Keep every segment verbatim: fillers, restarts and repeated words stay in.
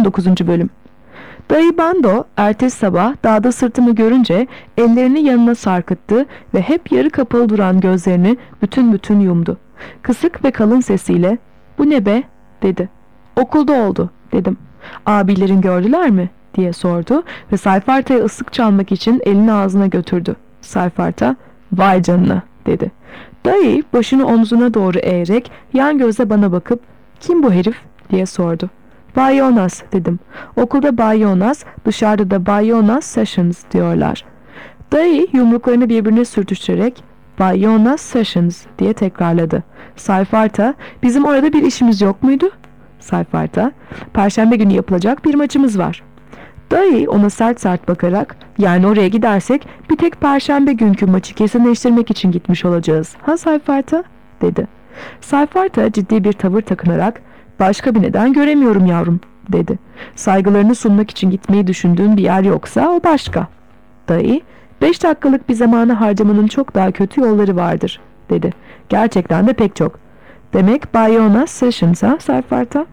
dokuzuncu Bölüm. Dayı Bando ertesi sabah dağda sırtımı görünce ellerini yanına sarkıttı ve hep yarı kapalı duran gözlerini bütün bütün yumdu. Kısık ve kalın sesiyle "Bu ne be?" dedi. "Okulda oldu," dedim. "Abilerin gördüler mi?" diye sordu ve Sayfarta'ya ıslık çalmak için elini ağzına götürdü. Sayfarta "Vay canına," dedi. Dayı başını omzuna doğru eğerek yan gözle bana bakıp "Kim bu herif?" diye sordu. "Bay Jonas," dedim. "Okulda Bay Jonas, dışarıda da Bay Jonas Sessions diyorlar." Dayı yumruklarını birbirine sürtüştürerek "Bay Jonas Sessions," diye tekrarladı. Sayfarta "Bizim orada bir işimiz yok muydu?" Sayfarta "Perşembe günü yapılacak bir maçımız var." Dayı ona sert sert bakarak "Yani oraya gidersek bir tek Perşembe günkü maçı kesinleştirmek için gitmiş olacağız. Ha Sayfarta?" dedi. Sayfarta ciddi bir tavır takınarak "Başka bir neden göremiyorum yavrum," dedi. "Saygılarını sunmak için gitmeyi düşündüğün bir yer yoksa o başka." Dayı "Beş dakikalık bir zamanı harcamanın çok daha kötü yolları vardır," dedi. "Gerçekten de pek çok." "Demek Bay Jonas Sessions ha Sayfarta?"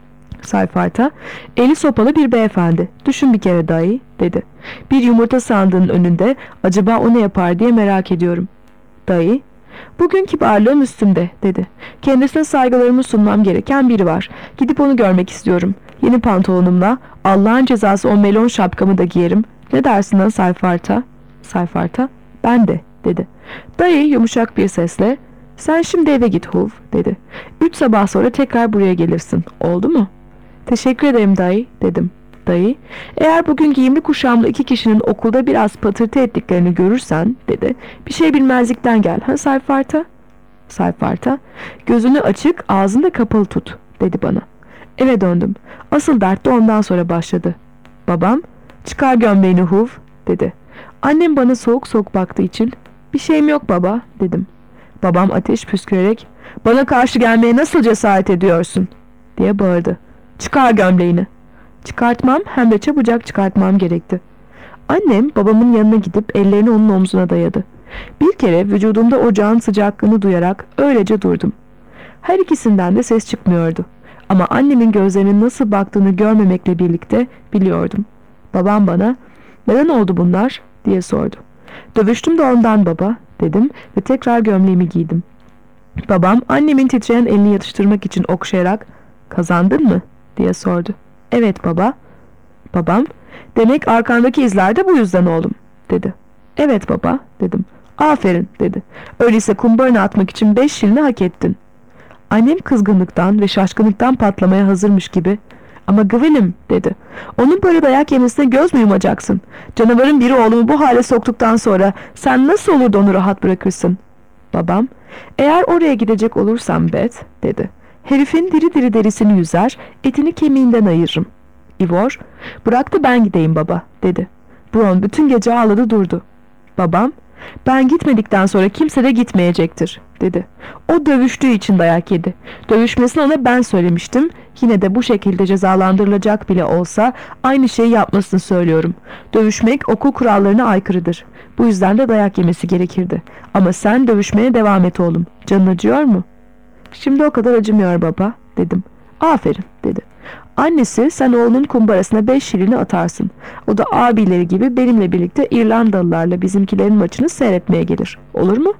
Sayfarta "Eli sopalı bir beyefendi. Düşün bir kere dayı," dedi. "Bir yumurta sandığının önünde acaba o ne yapar diye merak ediyorum." Dayı "Bugün kibarlığım üstümde," dedi. "Kendisine saygılarımı sunmam gereken biri var. Gidip onu görmek istiyorum. Yeni pantolonumla Allah'ın cezası o melon şapkamı da giyerim. Ne dersin lan Sayfarta?" Sayfarta "Ben de," dedi. Dayı yumuşak bir sesle "Sen şimdi eve git Huv," dedi. "Üç sabah sonra tekrar buraya gelirsin. Oldu mu?" "Teşekkür ederim dayı," dedim. Dayı "Eğer bugün giyimli kuşamlı iki kişinin okulda biraz patırtı ettiklerini görürsen," dedi, "bir şey bilmezlikten gel ha Sayfarta?" Sayfarta "Gözünü açık ağzını da kapalı tut," dedi bana. Eve döndüm. Asıl dert de ondan sonra başladı. Babam "Çıkar gömleğini Huv," dedi. Annem bana soğuk soğuk baktığı için "Bir şeyim yok baba," dedim. Babam ateş püskürerek "Bana karşı gelmeye nasıl cesaret ediyorsun?" diye bağırdı. "Çıkar gömleğini." Çıkartmam hem de çabucak çıkartmam gerekti. Annem babamın yanına gidip ellerini onun omzuna dayadı. Bir kere vücudumda ocağın sıcaklığını duyarak öylece durdum. Her ikisinden de ses çıkmıyordu. Ama annemin gözlerinin nasıl baktığını görmemekle birlikte biliyordum. Babam bana "Neden oldu bunlar?" diye sordu. "Dövüştüm de ondan baba," dedim ve tekrar gömleğimi giydim. Babam annemin titreyen elini yatıştırmak için okşayarak "Kazandın mı?" diye sordu. "Evet baba." Babam "Demek arkandaki izler de bu yüzden oğlum," dedi. "Evet baba," dedim. "Aferin," dedi. "Öyleyse kumbarını atmak için beş şilini hak ettin." Annem kızgınlıktan ve şaşkınlıktan patlamaya hazırmış gibi "Ama Gıvıl'im," dedi. "Onun böyle dayak yemesine göz mü yumacaksın? Canavarın biri oğlumu bu hale soktuktan sonra sen nasıl olur da onu rahat bırakırsın?" Babam "Eğer oraya gidecek olursam Bet," dedi. "Herifin diri diri derisini yüzer, etini kemiğinden ayırırım." Ivor "Bırak da ben gideyim baba," dedi. Bron bütün gece ağladı durdu. Babam "Ben gitmedikten sonra kimse de gitmeyecektir," dedi. "O dövüştüğü için dayak yedi. Dövüşmesini ona ben söylemiştim. Yine de bu şekilde cezalandırılacak bile olsa aynı şeyi yapmasını söylüyorum. Dövüşmek okul kurallarına aykırıdır. Bu yüzden de dayak yemesi gerekirdi. Ama sen dövüşmeye devam et oğlum. Canın acıyor mu?" "Şimdi o kadar acımıyor baba," dedim. "Aferin," dedi. "Annesi sen oğlunun kumbarasına beş şilini atarsın. O da abileri gibi benimle birlikte İrlandalılarla bizimkilerin maçını seyretmeye gelir. Olur mu?"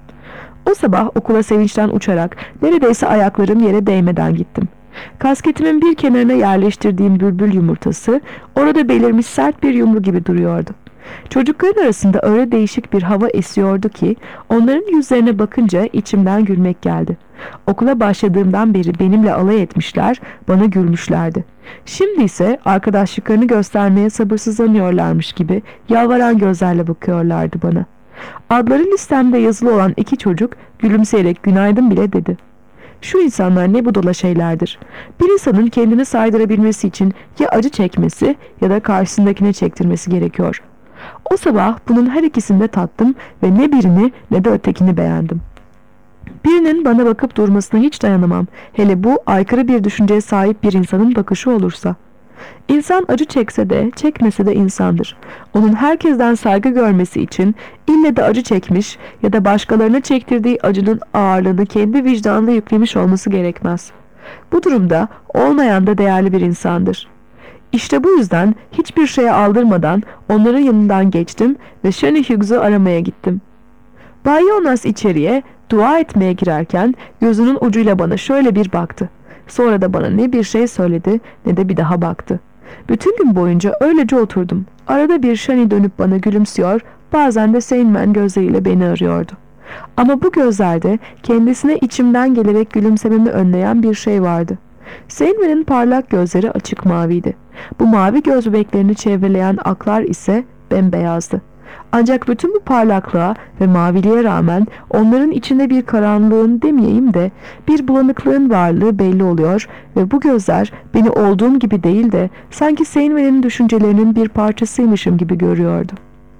O sabah okula sevinçten uçarak neredeyse ayaklarım yere değmeden gittim. Kasketimin bir kenarına yerleştirdiğim bülbül yumurtası orada belirmiş sert bir yumru gibi duruyordu. Çocukların arasında öyle değişik bir hava esiyordu ki onların yüzlerine bakınca içimden gülmek geldi. Okula başladığımdan beri benimle alay etmişler, bana gülmüşlerdi. Şimdi ise arkadaşlıklarını göstermeye sabırsızlanıyorlarmış gibi yalvaran gözlerle bakıyorlardı bana. Adları listemde yazılı olan iki çocuk gülümseyerek günaydın bile dedi. Şu insanlar ne budala şeylerdir. Bir insanın kendini saydırabilmesi için ya acı çekmesi ya da karşısındakine çektirmesi gerekiyor. O sabah bunun her ikisini de tattım ve ne birini ne de ötekini beğendim. Birinin bana bakıp durmasına hiç dayanamam. Hele bu aykırı bir düşünceye sahip bir insanın bakışı olursa. İnsan acı çekse de çekmese de insandır. Onun herkesten saygı görmesi için ille de acı çekmiş ya da başkalarına çektirdiği acının ağırlığını kendi vicdanına yüklemiş olması gerekmez. Bu durumda olmayan da değerli bir insandır. İşte bu yüzden hiçbir şeye aldırmadan onların yanından geçtim ve Shani Hughes'u aramaya gittim. Bay Jonas içeriye dua etmeye girerken gözünün ucuyla bana şöyle bir baktı. Sonra da bana ne bir şey söyledi ne de bir daha baktı. Bütün gün boyunca öylece oturdum. Arada bir Shani dönüp bana gülümsüyor, bazen de Steinman gözleriyle beni arıyordu. Ama bu gözlerde kendisine içimden gelerek gülümsememi önleyen bir şey vardı. Steinman'ın parlak gözleri açık maviydi. Bu mavi göz bebeklerini çevreleyen aklar ise bembeyazdı. Ancak bütün bu parlaklığa ve maviliğe rağmen onların içinde bir karanlığın demeyeyim de bir bulanıklığın varlığı belli oluyor ve bu gözler beni olduğum gibi değil de sanki Steinman'ın düşüncelerinin bir parçasıymışım gibi görüyordu.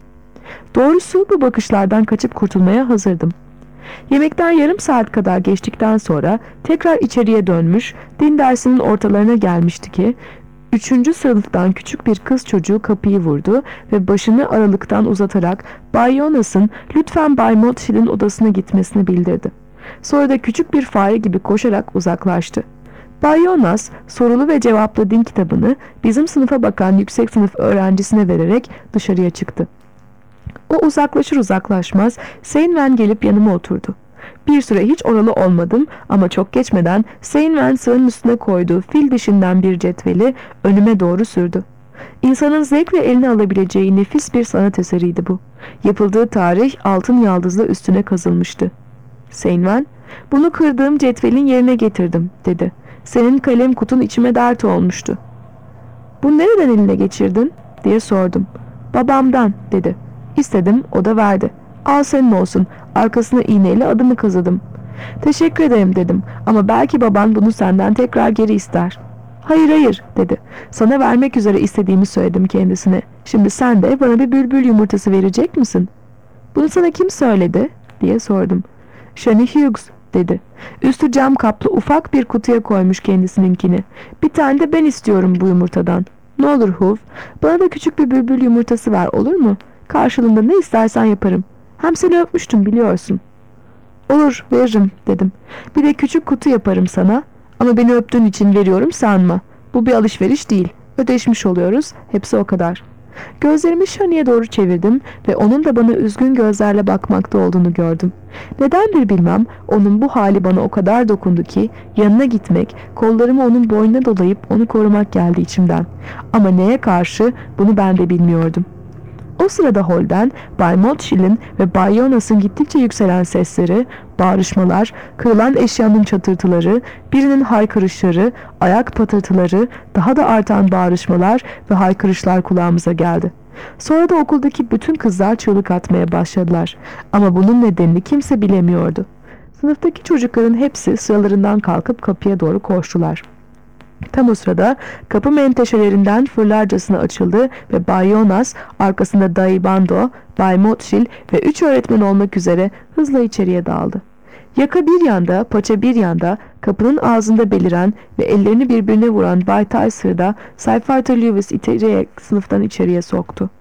Doğrusu bu bakışlardan kaçıp kurtulmaya hazırdım. Yemekten yarım saat kadar geçtikten sonra tekrar içeriye dönmüş, din dersinin ortalarına gelmişti ki üçüncü sınıftan küçük bir kız çocuğu kapıyı vurdu ve başını aralıktan uzatarak Bay Jonas'ın lütfen Bay Mottshill'in odasına gitmesini bildirdi. Sonra da küçük bir fare gibi koşarak uzaklaştı. Bay Jonas sorulu ve cevaplı din kitabını bizim sınıfa bakan yüksek sınıf öğrencisine vererek dışarıya çıktı. O uzaklaşır uzaklaşmaz Steinman gelip yanıma oturdu. Bir süre hiç oralı olmadım ama çok geçmeden Steinman sığın üstüne koyduğu fil dişinden bir cetveli önüme doğru sürdü. İnsanın zevkle eline alabileceği nefis bir sanat eseriydi bu. Yapıldığı tarih altın yaldızla üstüne kazılmıştı. Steinman, "Bunu kırdığım cetvelin yerine getirdim," dedi. "Senin kalem kutun içime dert olmuştu." "Bu nereden eline geçirdin?" diye sordum. "Babamdan," dedi. İstedim, o da verdi. "Al senin olsun." Arkasına iğneyle adımı kazıdım. "Teşekkür ederim," dedim. "Ama belki baban bunu senden tekrar geri ister." "Hayır hayır," dedi. "Sana vermek üzere istediğimi söyledim kendisine. Şimdi sen de bana bir bülbül yumurtası verecek misin?" "Bunu sana kim söyledi?" diye sordum. "Shani Hughes," dedi. Üstü cam kaplı ufak bir kutuya koymuş kendisininkini. "Bir tane de ben istiyorum bu yumurtadan." "Ne olur Huv, bana da küçük bir bülbül yumurtası ver, olur mu? Karşılığında ne istersen yaparım. Hem seni öpmüştüm biliyorsun." "Olur, veririm," dedim. "Bir de küçük kutu yaparım sana. Ama beni öptüğün için veriyorum sanma. Bu bir alışveriş değil. Ödeşmiş oluyoruz. Hepsi o kadar." Gözlerimi Shani'ye doğru çevirdim ve onun da bana üzgün gözlerle bakmakta olduğunu gördüm. Nedendir bilmem, onun bu hali bana o kadar dokundu ki yanına gitmek, kollarımı onun boynuna dolayıp onu korumak geldi içimden. Ama neye karşı bunu ben de bilmiyordum. O sırada holden Bay Mottshill'in ve Bay Jonas'ın gittikçe yükselen sesleri, bağırışmalar, kırılan eşyanın çatırtıları, birinin haykırışları, ayak patırtıları, daha da artan bağırışmalar ve haykırışlar kulağımıza geldi. Sonra da okuldaki bütün kızlar çığlık atmaya başladılar. Ama bunun nedenini kimse bilemiyordu. Sınıftaki çocukların hepsi sıralarından kalkıp kapıya doğru koştular. Tam o sırada kapı menteşelerinden fırlarcasına açıldı ve Bay Jonas, arkasında Dayı Bando, Bay Mottchill ve üç öğretmen olmak üzere hızla içeriye daldı. Yaka bir yanda, paça bir yanda, kapının ağzında beliren ve ellerini birbirine vuran Bay Tyser da Cypher Lewis içeriye, sınıftan içeriye soktu.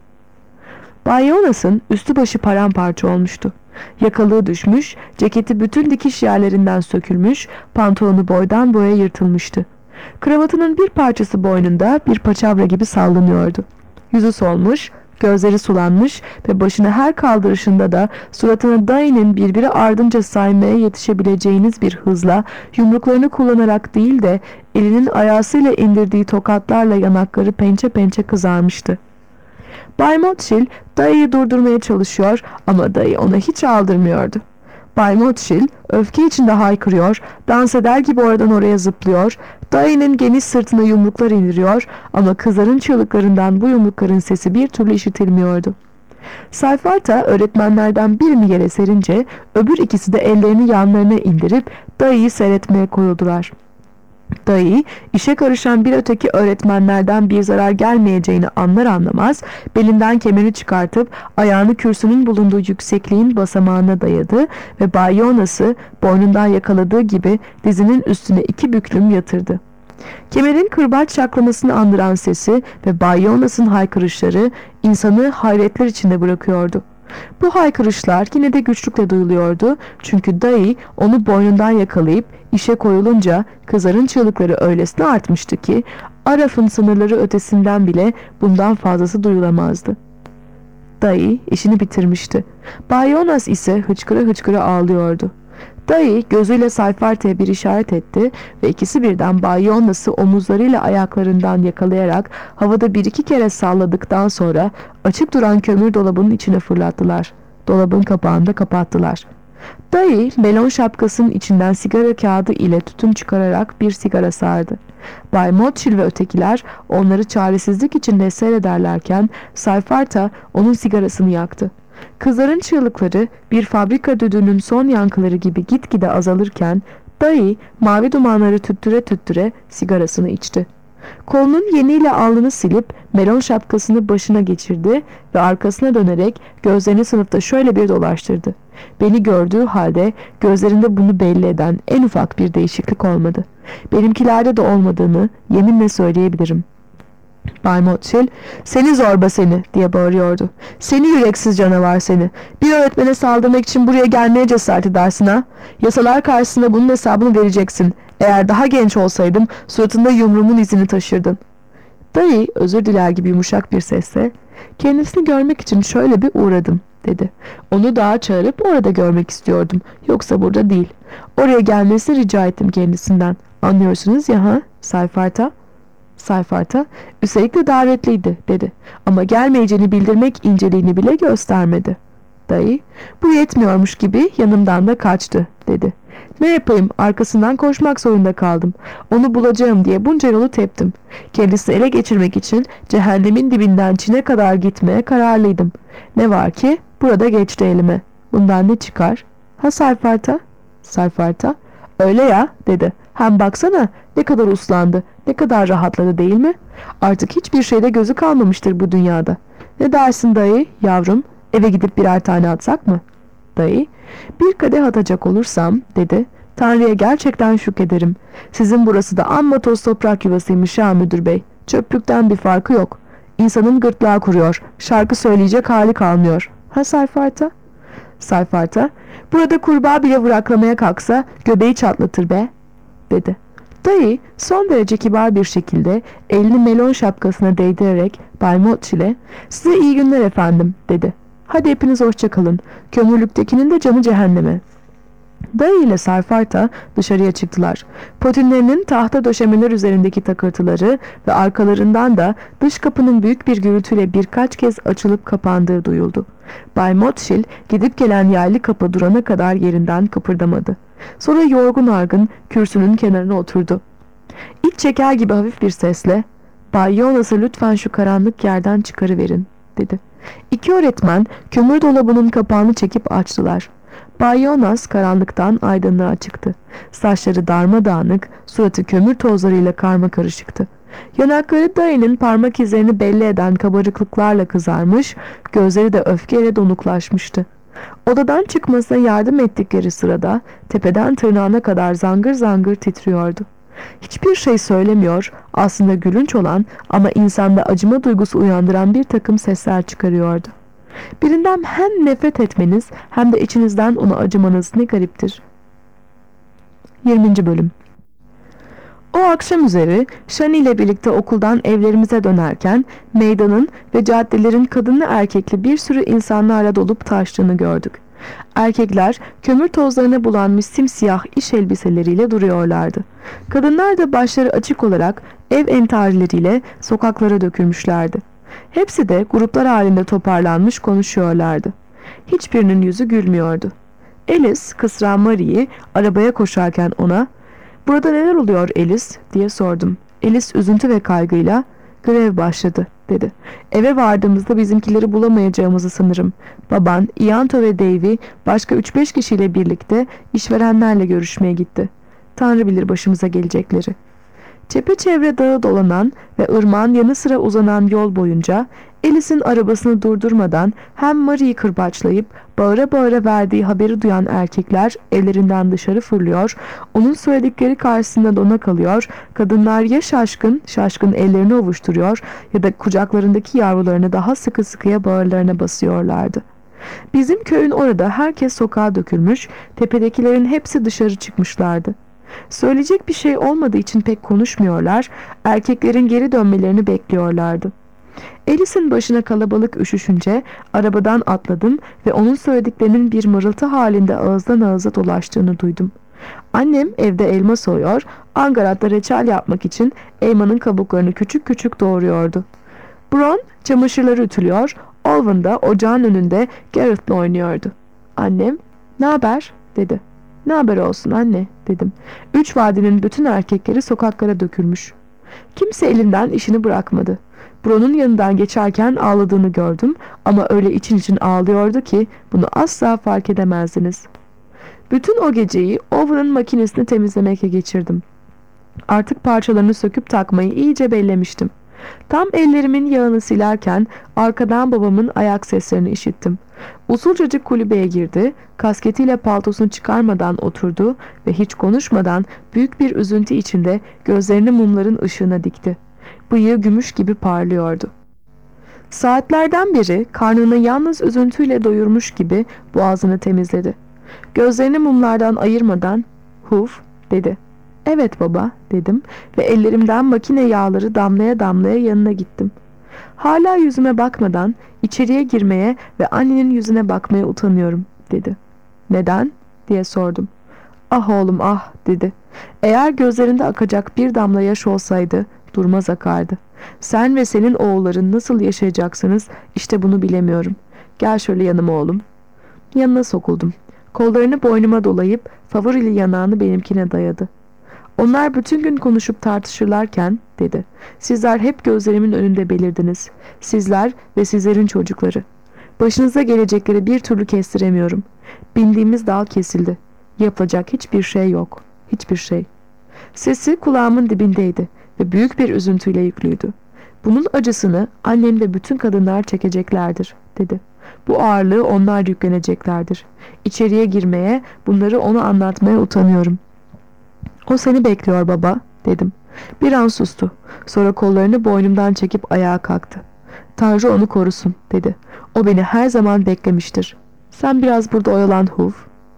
Bay Jonas'ın üstü başı paramparça olmuştu. Yakalığı düşmüş, ceketi bütün dikiş yerlerinden sökülmüş, pantolonu boydan boya yırtılmıştı. Kravatının bir parçası boynunda bir paçavra gibi sallanıyordu. Yüzü solmuş, gözleri sulanmış ve başını her kaldırışında da suratına Dayı'nın birbiri ardınca saymaya yetişebileceğiniz bir hızla yumruklarını kullanarak değil de elinin ayağısıyla indirdiği tokatlarla yanakları pençe pençe kızarmıştı. Bay Mottchill Dayı'yı durdurmaya çalışıyor ama Dayı ona hiç aldırmıyordu. Bay Mottchill öfke içinde haykırıyor, dans eder gibi oradan oraya zıplıyor, Dayı'nın geniş sırtına yumruklar indiriyor ama kızların çığlıklarından bu yumrukların sesi bir türlü işitilmiyordu. Sayfarta öğretmenlerden birini yere serince öbür ikisi de ellerini yanlarına indirip Dayı'yı seyretmeye koyuldular. Dayı, işe karışan bir öteki öğretmenlerden bir zarar gelmeyeceğini anlar anlamaz, belinden kemerini çıkartıp ayağını kürsünün bulunduğu yüksekliğin basamağına dayadı ve Bay Jonas'ı boynundan yakaladığı gibi dizinin üstüne iki büklüm yatırdı. Kemerin kırbaç şaklamasını andıran sesi ve Bay Jonas'ın haykırışları insanı hayretler içinde bırakıyordu. Bu haykırışlar yine de güçlükle duyuluyordu çünkü Dayı onu boynundan yakalayıp işe koyulunca kızların çığlıkları öylesine artmıştı ki Araf'ın sınırları ötesinden bile bundan fazlası duyulamazdı. Dayı işini bitirmişti. Bay Jonas ise hıçkıra hıçkıra ağlıyordu. Dayı gözüyle Sayfarta'ya bir işaret etti ve ikisi birden Bay Jonas'ı omuzlarıyla ayaklarından yakalayarak havada bir iki kere salladıktan sonra açık duran kömür dolabının içine fırlattılar. Dolabın kapağını da kapattılar. Dayı melon şapkasının içinden sigara kağıdı ile tütün çıkararak bir sigara sardı. Bay Motçil ve ötekiler onları çaresizlik içinde seyrederlerken Sayfarta onun sigarasını yaktı. Kızların çığlıkları bir fabrika düdüğünün son yankıları gibi gitgide azalırken dayı mavi dumanları tüttüre tüttüre sigarasını içti. Kolunun yeniyle alnını silip melon şapkasını başına geçirdi ve arkasına dönerek gözlerini sınıfta şöyle bir dolaştırdı. Beni gördüğü halde gözlerinde bunu belli eden en ufak bir değişiklik olmadı. Benimkilerde de olmadığını yeminle söyleyebilirim. Bay Motçil, "Seni zorba seni!" diye bağırıyordu. "Seni yüreksiz canavar seni! Bir öğretmene saldırmak için buraya gelmeye cesaret edersin ha? Yasalar karşısında bunun hesabını vereceksin. Eğer daha genç olsaydım suratında yumruğumun izini taşırdın." Dayı özür diler gibi yumuşak bir sesle, "Kendisini görmek için şöyle bir uğradım." dedi. "Onu dağa çağırıp orada görmek istiyordum. Yoksa burada değil. Oraya gelmesini rica ettim kendisinden. Anlıyorsunuz ya ha, Sayfarta?" Sayfarta, "Üstelik de davetliydi," dedi. "Ama gelmeyeceğini bildirmek inceliğini bile göstermedi." Dayı, "Bu yetmiyormuş gibi yanımdan da kaçtı," dedi. "Ne yapayım, arkasından koşmak zorunda kaldım. Onu bulacağım diye bunca yolu teptim. Kendisini ele geçirmek için cehennemin dibinden Çin'e kadar gitmeye kararlıydım. Ne var ki burada geçti elime. Bundan ne çıkar? Ha Sayfarta?" Sayfarta, "Öyle ya," dedi. "Hem baksana ne kadar uslandı, ne kadar rahatladı değil mi? Artık hiçbir şeyde gözü kalmamıştır bu dünyada. Ne dersin dayı, yavrum, eve gidip birer tane atsak mı?" Dayı, "Bir kadeh atacak olursam," dedi, "Tanrı'ya gerçekten şükrederim. Sizin burası da amma toz toprak yuvasıymış ha müdür bey. Çöplükten bir farkı yok. İnsanın gırtlağı kuruyor, şarkı söyleyecek hali kalmıyor. Ha Sayfarta?" Sayfarta, "Burada kurbağa bile vıraklamaya kalksa göbeği çatlatır be," dedi. Dayı son derece kibar bir şekilde elini melon şapkasına değdirerek Bay Motçil'e, "Size iyi günler efendim," dedi. "Hadi hepiniz hoşça kalın. Kömürlüktekinin de canı cehenneme." Dayı ile Sayfarta dışarıya çıktılar. Potinlerinin tahta döşemeler üzerindeki takırtıları ve arkalarından da dış kapının büyük bir gürültüyle birkaç kez açılıp kapandığı duyuldu. Bay Motçil gidip gelen yaylı kapı durana kadar yerinden kıpırdamadı. Sonra yorgun argın kürsünün kenarına oturdu. İç çeker gibi hafif bir sesle, "Bay Jonas'ı lütfen şu karanlık yerden çıkarıverin," dedi. İki öğretmen kömür dolabının kapağını çekip açtılar. Bay Jonas karanlıktan aydınlığa çıktı. Saçları darmadağınık, suratı kömür tozlarıyla karmakarışıktı. Yanakları dayının parmak izlerini belli eden kabarıklıklarla kızarmış, gözleri de öfkeyle donuklaşmıştı. Odadan çıkmasına yardım ettikleri sırada tepeden tırnağına kadar zangır zangır titriyordu. Hiçbir şey söylemiyor, aslında gülünç olan ama insanda acıma duygusu uyandıran bir takım sesler çıkarıyordu. Birinden hem nefret etmeniz hem de içinizden ona acımanız ne gariptir. yirminci Bölüm. O akşam üzeri Shani ile birlikte okuldan evlerimize dönerken meydanın ve caddelerin kadınlı erkekli bir sürü insanlarla dolup taştığını gördük. Erkekler kömür tozlarına bulanmış simsiyah iş elbiseleriyle duruyorlardı. Kadınlar da başları açık olarak ev entarileriyle sokaklara dökülmüşlerdi. Hepsi de gruplar halinde toparlanmış konuşuyorlardı. Hiçbirinin yüzü gülmüyordu. Alice, kısra Marie'yi arabaya koşarken ona, "Burada neler oluyor Alice?" diye sordum. Alice üzüntü ve kaygıyla, "Grev başladı," dedi. "Eve vardığımızda bizimkileri bulamayacağımızı sanırım. Baban, Ianto ve Davy başka üç beş kişiyle birlikte işverenlerle görüşmeye gitti. Tanrı bilir başımıza gelecekleri." Çepeçevre dağı dolanan ve ırmağın yanı sıra uzanan yol boyunca Alice'in arabasını durdurmadan hem Marie'yi kırbaçlayıp bağıra bağıra verdiği haberi duyan erkekler evlerinden dışarı fırlıyor, onun söyledikleri karşısında dona kalıyor, kadınlar ya şaşkın şaşkın ellerini ovuşturuyor ya da kucaklarındaki yavrularını daha sıkı sıkıya bağırlarına basıyorlardı. Bizim köyün orada herkes sokağa dökülmüş, tepedekilerin hepsi dışarı çıkmışlardı. Söyleyecek bir şey olmadığı için pek konuşmuyorlar, erkeklerin geri dönmelerini bekliyorlardı. Alice'in başına kalabalık üşüşünce arabadan atladım ve onun söylediklerinin bir mırıltı halinde ağızdan ağıza dolaştığını duydum. Annem evde elma soyuyor, Angarat'ta reçel yapmak için elmanın kabuklarını küçük küçük doğruyordu. Bron çamaşırları ütülüyor, Olwen da ocağın önünde Garrett'la oynuyordu. Annem, "Ne haber?" dedi. "Ne haber olsun anne?" dedim. Üç vadinin bütün erkekleri sokaklara dökülmüş. Kimse elinden işini bırakmadı. Bron'un yanından geçerken ağladığını gördüm ama öyle için için ağlıyordu ki bunu asla fark edemezdiniz. Bütün o geceyi Owen'ın makinesini temizlemekle geçirdim. Artık parçalarını söküp takmayı iyice bellemiştim. Tam ellerimin yağını silerken arkadan babamın ayak seslerini işittim. Usulcacık kulübeye girdi, kasketiyle paltosunu çıkarmadan oturdu ve hiç konuşmadan büyük bir üzüntü içinde gözlerini mumların ışığına dikti. Bıyığı gümüş gibi parlıyordu. Saatlerden beri karnını yalnız üzüntüyle doyurmuş gibi boğazını temizledi. Gözlerini mumlardan ayırmadan "Huf" dedi. "Evet baba" dedim ve ellerimden makine yağları damlaya damlaya yanına gittim. "Hala yüzüme bakmadan içeriye girmeye ve annenin yüzüne bakmaya utanıyorum" dedi. "Neden?" diye sordum. "Ah oğlum ah" dedi. "Eğer gözlerinde akacak bir damla yaş olsaydı durmaz akardı. Sen ve senin oğulların nasıl yaşayacaksınız işte bunu bilemiyorum. Gel şöyle yanıma oğlum." Yanına sokuldum. Kollarını boynuma dolayıp favorili yanağını benimkine dayadı. "Onlar bütün gün konuşup tartışırlarken" dedi, "sizler hep gözlerimin önünde belirdiniz. Sizler ve sizlerin çocukları. Başınıza gelecekleri bir türlü kestiremiyorum. Bindiğimiz dal kesildi. Yapılacak hiçbir şey yok. Hiçbir şey." Sesi kulağımın dibindeydi ve büyük bir üzüntüyle yüklüydü. "Bunun acısını annem ve bütün kadınlar çekeceklerdir" dedi. "Bu ağırlığı onlar yükleneceklerdir. İçeriye girmeye, bunları ona anlatmaya utanıyorum." "O seni bekliyor baba" dedim. Bir an sustu. Sonra kollarını boynumdan çekip ayağa kalktı. "Tanrı onu korusun" dedi. "O beni her zaman beklemiştir. Sen biraz burada oyalan Huv."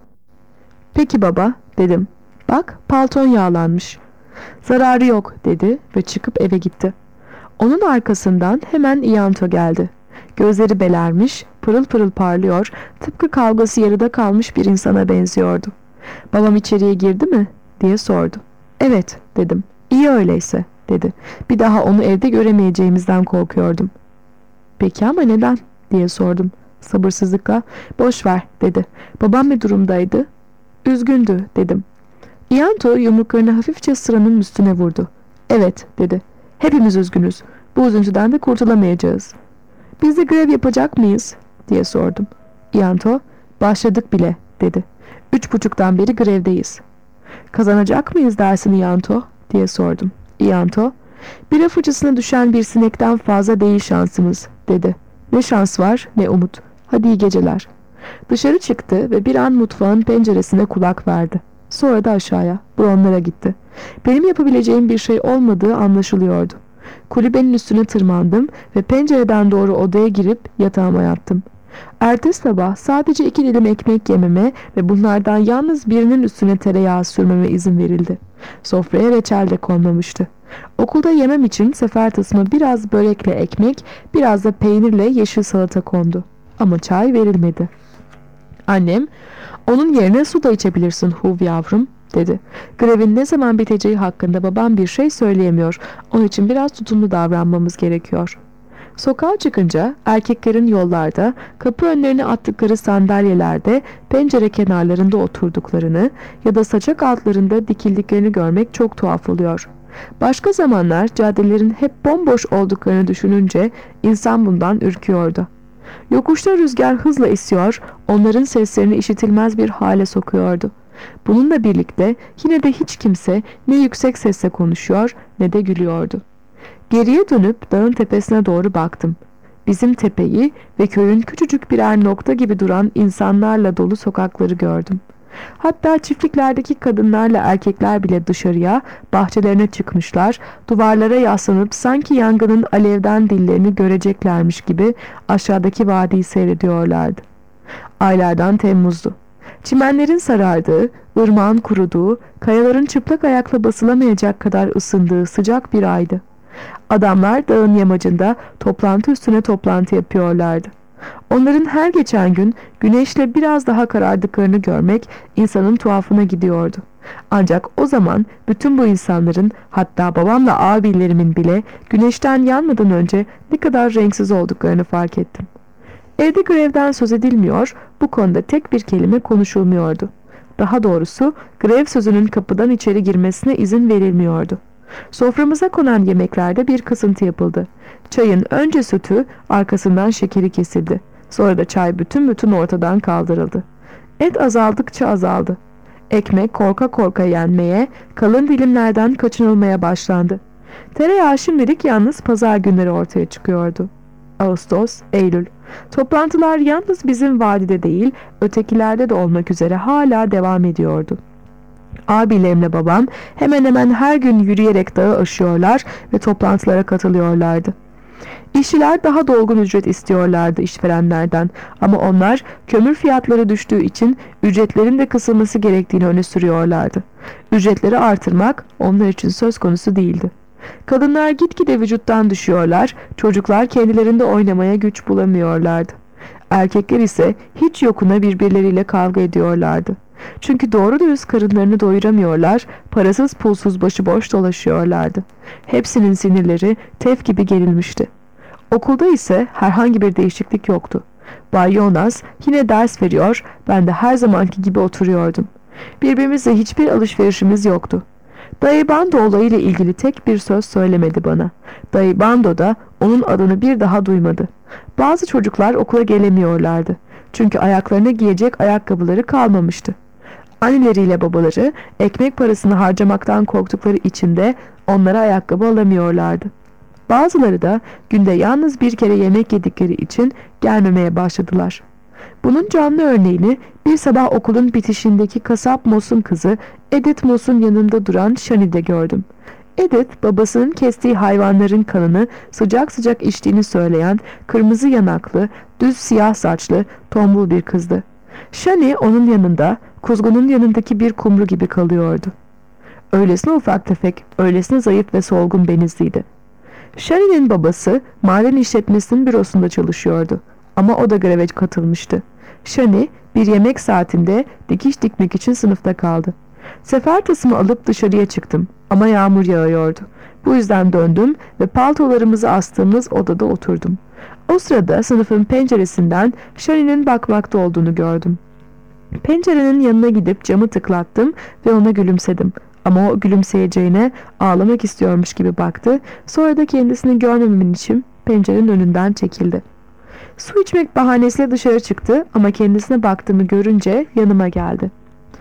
"Peki baba" dedim. "Bak palton yağlanmış." "Zararı yok" dedi ve çıkıp eve gitti. Onun arkasından hemen Ianto geldi. Gözleri belermiş, pırıl pırıl parlıyor, tıpkı kavgası yarıda kalmış bir insana benziyordu. "Babam içeriye girdi mi?" diye sordu. "Evet" dedim. "İyi öyleyse" dedi. "Bir daha onu evde göremeyeceğimizden korkuyordum." "Peki ama neden?" diye sordum sabırsızlıkla. "Boş ver" dedi. "Babam ne durumdaydı?" "Üzgündü" dedim. Ianto yumruklarını hafifçe sıranın üstüne vurdu. "Evet" dedi. "Hepimiz üzgünüz. Bu üzüntüden de kurtulamayacağız." "Biz de grev yapacak mıyız?" diye sordum. Ianto, "Başladık bile" dedi. "Üç buçuktan beri grevdeyiz." "Kazanacak mıyız dersin Ianto?" diye sordum. Ianto, "Bir fıçısına düşen bir sinekten fazla değil şansımız" dedi. "Ne şans var ne umut. Hadi iyi geceler." Dışarı çıktı ve bir an mutfağın penceresine kulak verdi. Sonra da aşağıya, Bronlara gitti. Benim yapabileceğim bir şey olmadığı anlaşılıyordu. Kulübenin üstüne tırmandım ve pencereden doğru odaya girip yatağıma yattım. Ertesi sabah sadece iki dilim ekmek yememe ve bunlardan yalnız birinin üstüne tereyağı sürmeme izin verildi. Sofraya reçel de konmamıştı. Okulda yemem için sefertasıma biraz börekle ekmek, biraz da peynirle yeşil salata kondu. Ama çay verilmedi. Annem, "Onun yerine su da içebilirsin Huv yavrum" dedi. "Grevin ne zaman biteceği hakkında babam bir şey söyleyemiyor. Onun için biraz tutumlu davranmamız gerekiyor." Sokağa çıkınca erkeklerin yollarda, kapı önlerine attıkları sandalyelerde, pencere kenarlarında oturduklarını ya da saçak altlarında dikildiklerini görmek çok tuhaf oluyor. Başka zamanlar caddelerin hep bomboş olduklarını düşününce insan bundan ürküyordu. Yokuşta rüzgar hızla esiyor, onların seslerini işitilmez bir hale sokuyordu. Bununla birlikte yine de hiç kimse ne yüksek sesle konuşuyor ne de gülüyordu. Geriye dönüp dağın tepesine doğru baktım. Bizim tepeyi ve köyün küçücük birer nokta gibi duran insanlarla dolu sokakları gördüm. Hatta çiftliklerdeki kadınlarla erkekler bile dışarıya, bahçelerine çıkmışlar, duvarlara yaslanıp sanki yangının alevden dillerini göreceklermiş gibi aşağıdaki vadiyi seyrediyorlardı. Aylardan Temmuz'du. Çimenlerin sarardığı, ırmağın kuruduğu, kayaların çıplak ayakla basılamayacak kadar ısındığı sıcak bir aydı. Adamlar dağın yamacında toplantı üstüne toplantı yapıyorlardı. Onların her geçen gün güneşle biraz daha karardıklarını görmek insanın tuhafına gidiyordu. Ancak o zaman bütün bu insanların, hatta babamla abilerimin bile güneşten yanmadan önce ne kadar renksiz olduklarını fark ettim. Evde grevden söz edilmiyor, bu konuda tek bir kelime konuşulmuyordu. Daha doğrusu grev sözünün kapıdan içeri girmesine izin verilmiyordu. Soframıza konan yemeklerde bir kısıntı yapıldı. Çayın önce sütü, arkasından şekeri kesildi. Sonra da çay bütün bütün ortadan kaldırıldı. Et azaldıkça azaldı. Ekmek korka korka yenmeye, kalın dilimlerden kaçınılmaya başlandı. Tereyağı şimdilik yalnız pazar günleri ortaya çıkıyordu. Ağustos, Eylül. Toplantılar yalnız bizim vadide değil, ötekilerde de olmak üzere hala devam ediyordu. Abilerimle babam hemen hemen her gün yürüyerek dağı aşıyorlar ve toplantılara katılıyorlardı. İşçiler daha dolgun ücret istiyorlardı işverenlerden, ama onlar kömür fiyatları düştüğü için ücretlerin de kısılması gerektiğini öne sürüyorlardı. Ücretleri artırmak onlar için söz konusu değildi. Kadınlar gitgide vücuttan düşüyorlar, çocuklar kendilerinde oynamaya güç bulamıyorlardı. Erkekler ise hiç yokuna birbirleriyle kavga ediyorlardı. Çünkü doğru dürüst karınlarını doyuramıyorlar, parasız pulsuz başıboş dolaşıyorlardı. Hepsinin sinirleri tef gibi gerilmişti. Okulda ise herhangi bir değişiklik yoktu. Bay Jonas yine ders veriyor, ben de her zamanki gibi oturuyordum. Birbirimizle hiçbir alışverişimiz yoktu. Dayı Bando olayıyla ilgili tek bir söz söylemedi bana. Dayı Bando da onun adını bir daha duymadı. Bazı çocuklar okula gelemiyorlardı. Çünkü ayaklarına giyecek ayakkabıları kalmamıştı. Anneleriyle babaları ekmek parasını harcamaktan korktukları için de onlara ayakkabı alamıyorlardı. Bazıları da günde yalnız bir kere yemek yedikleri için gelmemeye başladılar. Bunun canlı örneğini bir sabah okulun bitişindeki kasap Moss'un kızı Edith Moss'un yanında duran Shani'de gördüm. Edith, babasının kestiği hayvanların kanını sıcak sıcak içtiğini söyleyen kırmızı yanaklı, düz siyah saçlı, tombul bir kızdı. Shani onun yanında, kuzgunun yanındaki bir kumru gibi kalıyordu. Öylesine ufak tefek, öylesine zayıf ve solgun benizliydi. Shani'nin babası maden işletmesinin bürosunda çalışıyordu. Ama o da greve katılmıştı. Shani bir yemek saatinde dikiş dikmek için sınıfta kaldı. Sefer tasımı alıp dışarıya çıktım ama yağmur yağıyordu. Bu yüzden döndüm ve paltolarımızı astığımız odada oturdum. O sırada sınıfın penceresinden Shani'nin bakmakta olduğunu gördüm. Pencerenin yanına gidip camı tıklattım ve ona gülümsedim. Ama o gülümseyeceğine ağlamak istiyormuş gibi baktı. Sonra da kendisini görmememin için pencerenin önünden çekildi. Su içmek bahanesiyle dışarı çıktı ama kendisine baktığımı görünce yanıma geldi.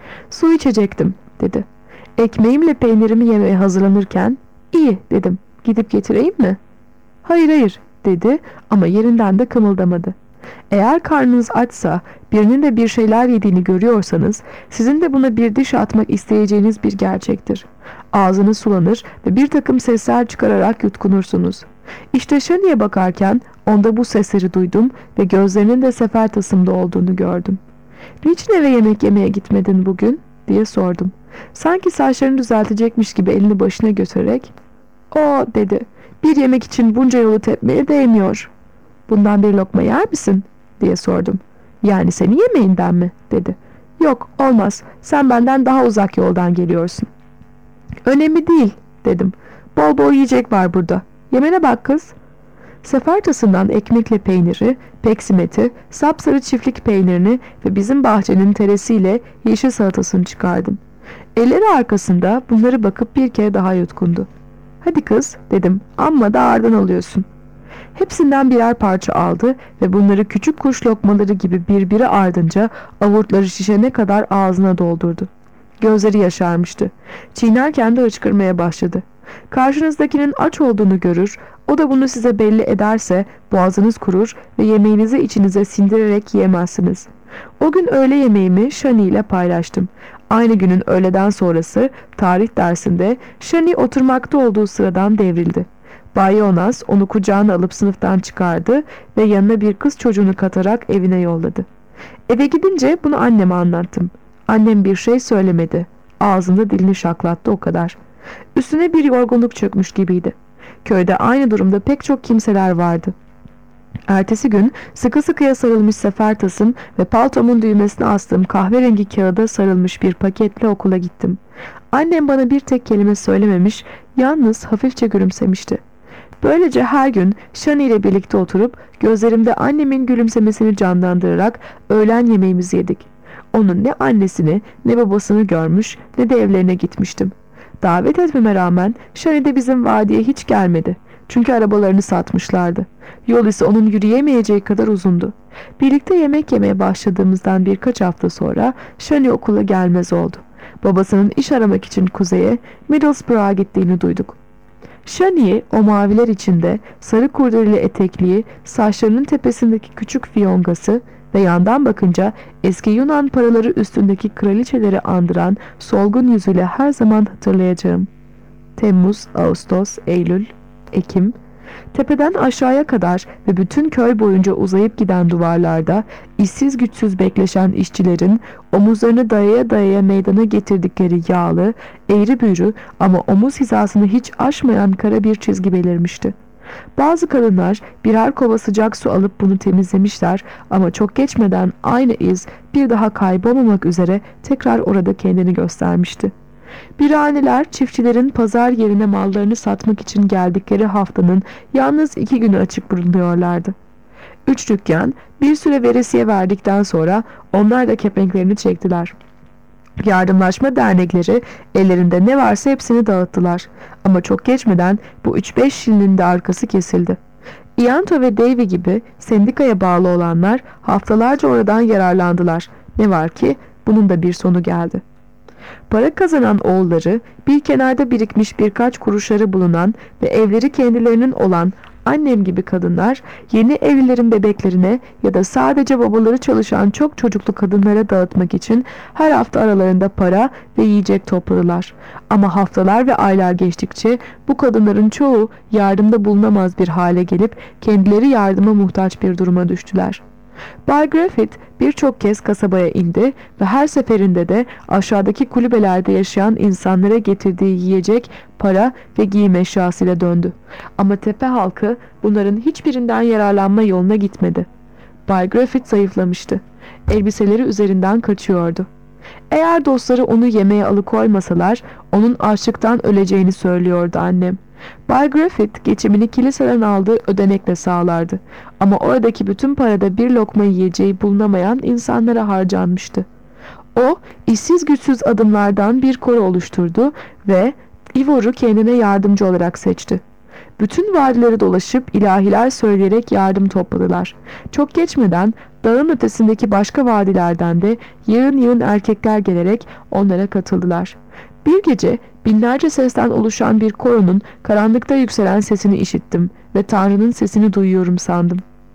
Su içecektim dedi. Ekmeğimle peynirimi yemeye hazırlanırken iyi dedim. Gidip getireyim mi? Hayır hayır dedi ama yerinden de kımıldamadı. Eğer karnınız açsa, birinin de bir şeyler yediğini görüyorsanız, sizin de buna bir diş atmak isteyeceğiniz bir gerçektir. Ağzınız sulanır ve bir takım sesler çıkararak yutkunursunuz. İşte Shani'ye bakarken onda bu sesleri duydum ve gözlerinin de sefer tasımda olduğunu gördüm. "Niçin eve yemek yemeye gitmedin bugün?" diye sordum. Sanki saçlarını düzeltecekmiş gibi elini başına götürerek, "O," dedi, "bir yemek için bunca yolu tepmeye değmiyor." "Bundan bir lokma yer misin?" diye sordum. "Yani senin yemeğinden mi?" dedi. "Yok, olmaz. Sen benden daha uzak yoldan geliyorsun." "Önemli değil," dedim. "Bol bol yiyecek var burada. Yemene bak kız." Sefer tasından ekmekle peyniri, peksimeti, sapsarı çiftlik peynirini ve bizim bahçenin teresiyle yeşil salatasını çıkardım. Elleri arkasında bunları bakıp bir kere daha yutkundu. "Hadi kız," dedim, "amma da ağırdan alıyorsun." Hepsinden birer parça aldı ve bunları küçük kuş lokmaları gibi birbiri ardınca avurtları şişene kadar ağzına doldurdu. Gözleri yaşarmıştı. Çiğnerken de hıçkırmaya başladı. Karşınızdakinin aç olduğunu görür, o da bunu size belli ederse boğazınız kurur ve yemeğinizi içinize sindirerek yiyemezsiniz. O gün öğle yemeğimi Shani ile paylaştım. Aynı günün öğleden sonrası tarih dersinde Shani oturmakta olduğu sıradan devrildi. Bay Jonas onu kucağına alıp sınıftan çıkardı ve yanına bir kız çocuğunu katarak evine yolladı. Eve gidince bunu anneme anlattım. Annem bir şey söylemedi. Ağzında dilini şaklattı, o kadar. Üstüne bir yorgunluk çökmüş gibiydi. Köyde aynı durumda pek çok kimseler vardı. Ertesi gün sıkı sıkıya sarılmış sefertasım ve paltomun düğmesine astığım kahverengi kağıda sarılmış bir paketle okula gittim. Annem bana bir tek kelime söylememiş, yalnız hafifçe gülümsemişti. Böylece her gün Shani ile birlikte oturup gözlerimde annemin gülümsemesini canlandırarak öğlen yemeğimizi yedik. Onun ne annesini ne babasını görmüş ne de evlerine gitmiştim. Davet etmeme rağmen Shani de bizim vadiye hiç gelmedi. Çünkü arabalarını satmışlardı. Yol ise onun yürüyemeyeceği kadar uzundu. Birlikte yemek yemeye başladığımızdan birkaç hafta sonra Shani okula gelmez oldu. Babasının iş aramak için kuzeye, Middlesbrough'a gittiğini duyduk. Shani'yi o maviler içinde sarı kurdeleli etekliği, saçlarının tepesindeki küçük fiyongası ve yandan bakınca eski Yunan paraları üstündeki kraliçeleri andıran solgun yüzüyle her zaman hatırlayacağım. Temmuz, Ağustos, Eylül, Ekim. Tepeden aşağıya kadar ve bütün köy boyunca uzayıp giden duvarlarda işsiz güçsüz bekleşen işçilerin omuzlarını dayaya dayaya meydana getirdikleri yağlı, eğri büğrü ama omuz hizasını hiç aşmayan kara bir çizgi belirmişti. Bazı kadınlar birer kova sıcak su alıp bunu temizlemişler ama çok geçmeden aynı iz bir daha kaybolmamak üzere tekrar orada kendini göstermişti. Birhaneler çiftçilerin pazar yerine mallarını satmak için geldikleri haftanın yalnız iki günü açık bulunuyorlardı. Üç dükkan bir süre veresiye verdikten sonra onlar da kepenklerini çektiler. Yardımlaşma dernekleri ellerinde ne varsa hepsini dağıttılar. Ama çok geçmeden bu üç beş şilinin de arkası kesildi. Ianto ve Davy gibi sendikaya bağlı olanlar haftalarca oradan yararlandılar. Ne var ki bunun da bir sonu geldi. Para kazanan oğulları, bir kenarda birikmiş birkaç kuruşları bulunan ve evleri kendilerinin olan annem gibi kadınlar, yeni evlilerin bebeklerine ya da sadece babaları çalışan çok çocuklu kadınlara dağıtmak için her hafta aralarında para ve yiyecek topladılar. Ama haftalar ve aylar geçtikçe bu kadınların çoğu yardımda bulunamaz bir hale gelip kendileri yardıma muhtaç bir duruma düştüler. Bay Griffith birçok kez kasabaya indi ve her seferinde de aşağıdaki kulübelerde yaşayan insanlara getirdiği yiyecek, para ve giyim eşyasıyla döndü. Ama tepe halkı bunların hiçbirinden yararlanma yoluna gitmedi. Bay Griffith zayıflamıştı. Elbiseleri üzerinden kaçıyordu. Eğer dostları onu yemeğe alıkoymasalar onun açlıktan öleceğini söylüyordu annem. Bay Griffith geçimini kiliseden aldığı ödenekle sağlardı. Ama oradaki bütün parada bir lokma yiyeceği bulunamayan insanlara harcanmıştı. O, işsiz güçsüz adımlardan bir koro oluşturdu ve Ivor'u kendine yardımcı olarak seçti. Bütün vadileri dolaşıp ilahiler söyleyerek yardım topladılar. Çok geçmeden dağın ötesindeki başka vadilerden de yığın yığın erkekler gelerek onlara katıldılar. Bir gece binlerce sesten oluşan bir koronun karanlıkta yükselen sesini işittim ve Tanrı'nın sesini duyuyorum sandım.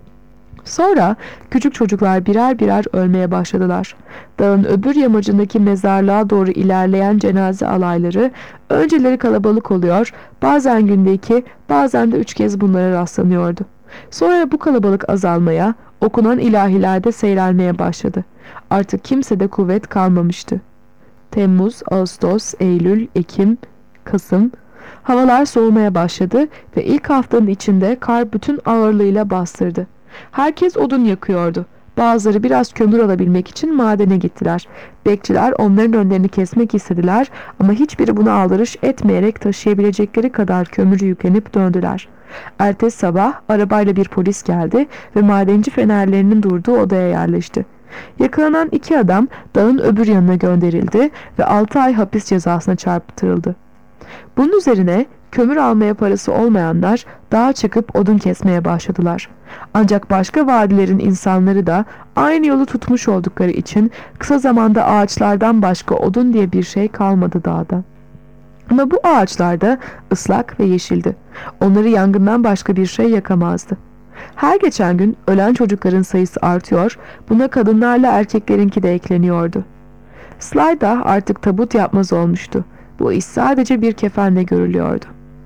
Sonra küçük çocuklar birer birer ölmeye başladılar. Dağın öbür yamacındaki mezarlığa doğru ilerleyen cenaze alayları önceleri kalabalık oluyor, bazen günde iki, bazen de üç kez bunlara rastlanıyordu. Sonra bu kalabalık azalmaya, okunan ilahilerde seyrelmeye başladı. Artık kimsede kuvvet kalmamıştı. Temmuz, Ağustos, Eylül, Ekim, Kasım. Havalar soğumaya başladı ve ilk haftanın içinde kar bütün ağırlığıyla bastırdı. Herkes odun yakıyordu. Bazıları biraz kömür alabilmek için madene gittiler. Bekçiler onların önlerini kesmek istediler ama hiçbiri buna aldırış etmeyerek taşıyabilecekleri kadar kömürü yüklenip döndüler. Ertesi sabah arabayla bir polis geldi ve madenci fenerlerinin durduğu odaya yerleşti. Yakalanan iki adam dağın öbür yanına gönderildi ve altı ay hapis cezasına çarptırıldı. Bunun üzerine kömür almaya parası olmayanlar dağa çıkıp odun kesmeye başladılar. Ancak başka vadilerin insanları da aynı yolu tutmuş oldukları için kısa zamanda ağaçlardan başka odun diye bir şey kalmadı dağda. Ama bu ağaçlar da ıslak ve yeşildi. Onları yangından başka bir şey yakamazdı. Her geçen gün ölen çocukların sayısı artıyor, buna kadınlarla erkeklerinki de ekleniyordu. Sly da artık tabut yapmaz olmuştu. Bu iş sadece bir kefenle görülüyordu.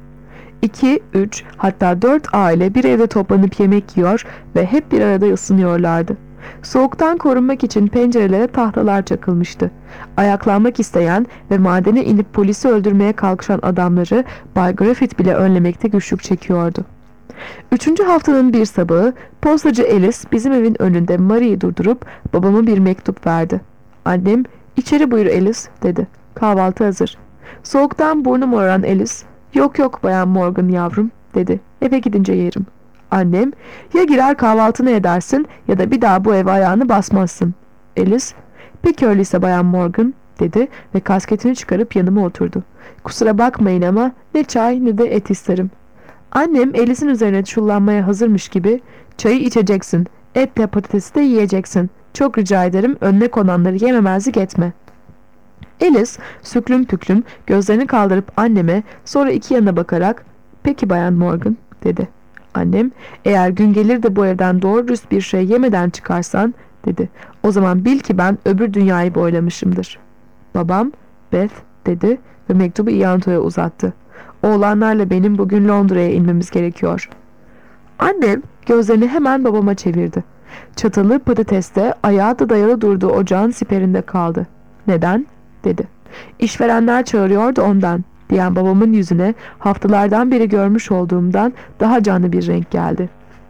İki, üç, hatta dört aile bir evde toplanıp yemek yiyor ve hep bir arada ısınıyorlardı. Soğuktan korunmak için pencerelere tahtalar çakılmıştı. Ayaklanmak isteyen ve madene inip polisi öldürmeye kalkışan adamları Bay Griffith bile önlemekte güçlük çekiyordu. Üçüncü haftanın bir sabahı postacı Alice bizim evin önünde Marie'yi durdurup babama bir mektup verdi. Annem, "İçeri buyur Alice," dedi. "Kahvaltı hazır." Soğuktan burnum ağrıyan Alice, "Yok yok Bayan Morgan yavrum," dedi. "Eve gidince yerim." Annem, "Ya girer kahvaltını edersin ya da bir daha bu eve ayağını basmazsın." Alice, "Peki öyleyse Bayan Morgan," dedi ve kasketini çıkarıp yanıma oturdu. "Kusura bakmayın ama ne çay ne de et isterim." Annem Alice'in üzerine çullanmaya hazırmış gibi, "Çayı içeceksin, etle patatesi de yiyeceksin. Çok rica ederim, önüne konanları yememezlik etme." Alice süklüm püklüm gözlerini kaldırıp anneme, sonra iki yana bakarak, "Peki Bayan Morgan," dedi. Annem, "Eğer gün gelir de bu evden doğru dürüst bir şey yemeden çıkarsan," dedi, "o zaman bil ki ben öbür dünyayı boylamışımdır." Babam, "Beth," dedi ve mektubu Ianto'ya uzattı. "Oğlanlarla benim bugün Londra'ya inmemiz gerekiyor." Annem gözlerini hemen babama çevirdi. Çatalı patateste ayağı da dayalı durduğu ocağın siperinde kaldı. "Neden?" dedi. "İşverenler çağırıyordu ondan," diyen babamın yüzüne haftalardan beri görmüş olduğumdan daha canlı bir renk geldi.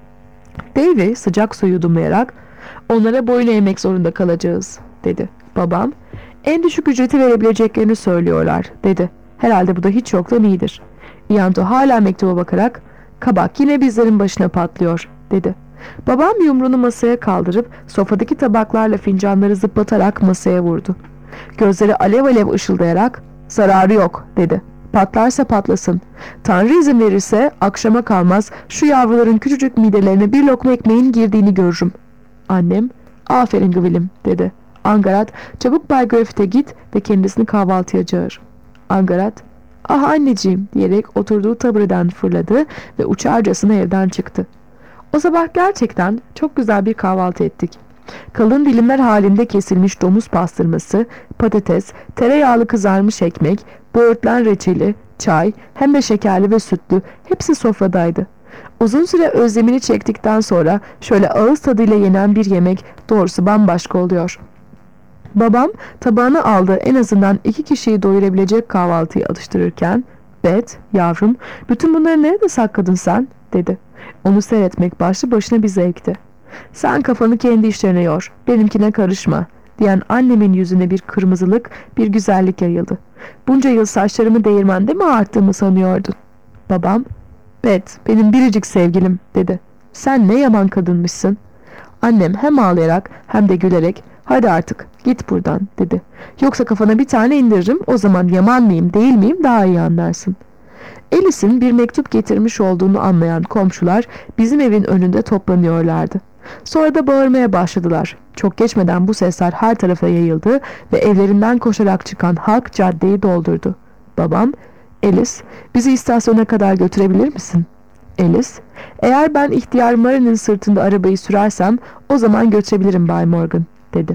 Davy sıcak su yudumlayarak, "Onlara boyun eğmek zorunda kalacağız," dedi. Babam, "En düşük ücreti verebileceklerini söylüyorlar," dedi. "Herhalde bu da hiç yoktan iyidir." Ianto hala mektuba bakarak, "Kabak yine bizlerin başına patlıyor," dedi. Babam yumruğunu masaya kaldırıp sofadaki tabaklarla fincanları zıplatarak masaya vurdu. Gözleri alev alev ışıldayarak, "Zararı yok," dedi. "Patlarsa patlasın. Tanrı izin verirse akşama kalmaz şu yavruların küçücük midelerine bir lokma ekmeğin girdiğini görürüm." Annem, "Aferin Gıvilim," dedi. "Angarat, çabuk Bay Griffith'e git ve kendisini kahvaltıya çağır." Angarat, "Ah anneciğim," diyerek oturduğu tabureden fırladı ve uçarcasına evden çıktı. O sabah gerçekten çok güzel bir kahvaltı ettik. Kalın dilimler halinde kesilmiş domuz pastırması, patates, tereyağlı kızarmış ekmek, böğürtlen reçeli, çay, hem de şekerli ve sütlü, hepsi sofradaydı. Uzun süre özlemini çektikten sonra şöyle ağız tadıyla yenen bir yemek doğrusu bambaşka oluyor. Babam tabağına aldığı en azından iki kişiyi doyurabilecek kahvaltıyı alıştırırken, "Beth, yavrum, bütün bunları nerede sakladın sen?" dedi. Onu seyretmek başlı başına bir zevkti. "Sen kafanı kendi işlerine yor, benimkine karışma," diyen annemin yüzüne bir kırmızılık, bir güzellik yayıldı. "Bunca yıl saçlarımı değirmende mi ağarttığımı sanıyordun?" Babam, "Beth, benim biricik sevgilim," dedi. "Sen ne yaman kadınmışsın." Annem hem ağlayarak hem de gülerek, "Hadi artık git buradan," dedi. "Yoksa kafana bir tane indiririm, o zaman yaman mıyım değil miyim daha iyi anlarsın." Alice'in bir mektup getirmiş olduğunu anlayan komşular bizim evin önünde toplanıyorlardı. Sonra da bağırmaya başladılar. Çok geçmeden bu sesler her tarafa yayıldı ve evlerinden koşarak çıkan halk caddeyi doldurdu. Babam, "Alice, bizi istasyona kadar götürebilir misin?" Alice, "Eğer ben ihtiyar Marie'nin sırtında arabayı sürersem o zaman götürebilirim Bay Morgan," dedi.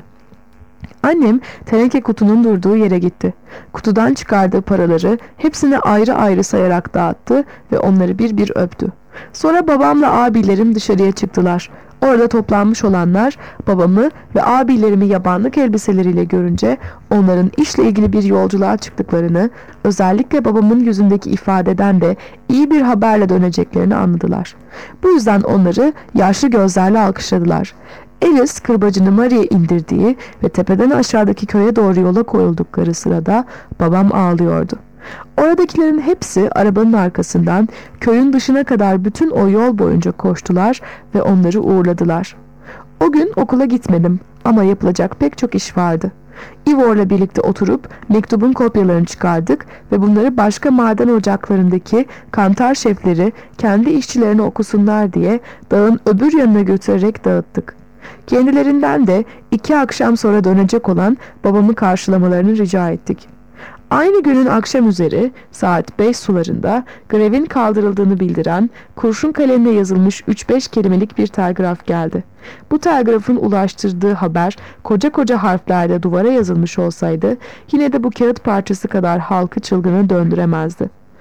Annem teneke kutunun durduğu yere gitti. Kutudan çıkardığı paraları hepsini ayrı ayrı sayarak dağıttı ve onları bir bir öptü. Sonra babamla abilerim dışarıya çıktılar. Orada toplanmış olanlar babamı ve abilerimi yabanlık elbiseleriyle görünce onların işle ilgili bir yolculuğa çıktıklarını, özellikle babamın yüzündeki ifadeden de iyi bir haberle döneceklerini anladılar. Bu yüzden onları yaşlı gözlerle alkışladılar. Alice kırbacını Marie'ye indirdiği ve tepeden aşağıdaki köye doğru yola koyuldukları sırada babam ağlıyordu. Oradakilerin hepsi arabanın arkasından köyün dışına kadar bütün o yol boyunca koştular ve onları uğurladılar. O gün okula gitmedim ama yapılacak pek çok iş vardı. Ivor'la birlikte oturup mektubun kopyalarını çıkardık ve bunları başka maden ocaklarındaki kantar şefleri kendi işçilerine okusunlar diye dağın öbür yanına götürerek dağıttık. Kendilerinden de iki akşam sonra dönecek olan babamı karşılamalarını rica ettik. Aynı günün akşam üzeri saat beş sularında grevin kaldırıldığını bildiren kurşun kalemle yazılmış üç beş kelimelik bir telgraf geldi. Bu telgrafın ulaştırdığı haber koca koca harflerle duvara yazılmış olsaydı yine de bu kağıt parçası kadar halkı çılgına döndüremezdi.